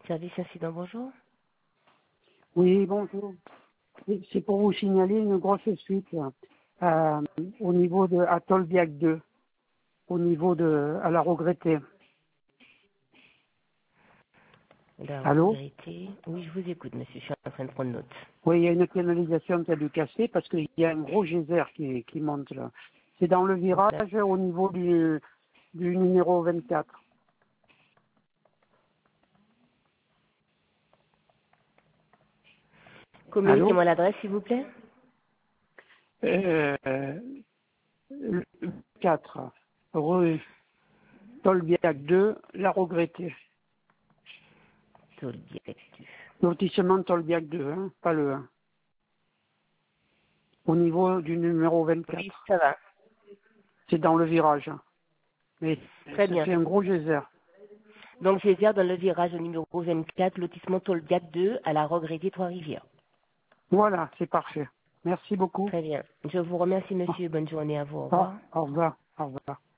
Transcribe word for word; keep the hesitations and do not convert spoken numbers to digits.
Service incident, bonjour. Oui, bonjour. C'est pour vous signaler une grosse fuite euh, au niveau de à Tolbiac deux, au niveau de à la regrettée. La Allô? vérité. Oui, je vous écoute, monsieur. Je suis en train de prendre note. Oui, il y a une canalisation qui a dû casser parce qu'il y a un gros geyser qui, qui monte là. C'est dans le virage au niveau du, du numéro vingt-quatre. Allô? Communiquez-moi l'adresse, s'il vous plaît. Euh, le quatre, rue Tolbiac deux, la regrettée. Tolbiac. Lotissement Tolbiac deux, hein, pas le un. Au niveau du numéro vingt-quatre. Oui, ça va. C'est dans le virage. Mais Très ça bien. fait un gros geyser. Donc, Gézère dans le virage au numéro vingt-quatre, lotissement Tolbiac deux, à la regrettée Trois-Rivières. Voilà, c'est parfait. Merci beaucoup. Très bien. Je vous remercie, Au monsieur. Bonne journée à vous. Au au- revoir. au revoir. Au revoir.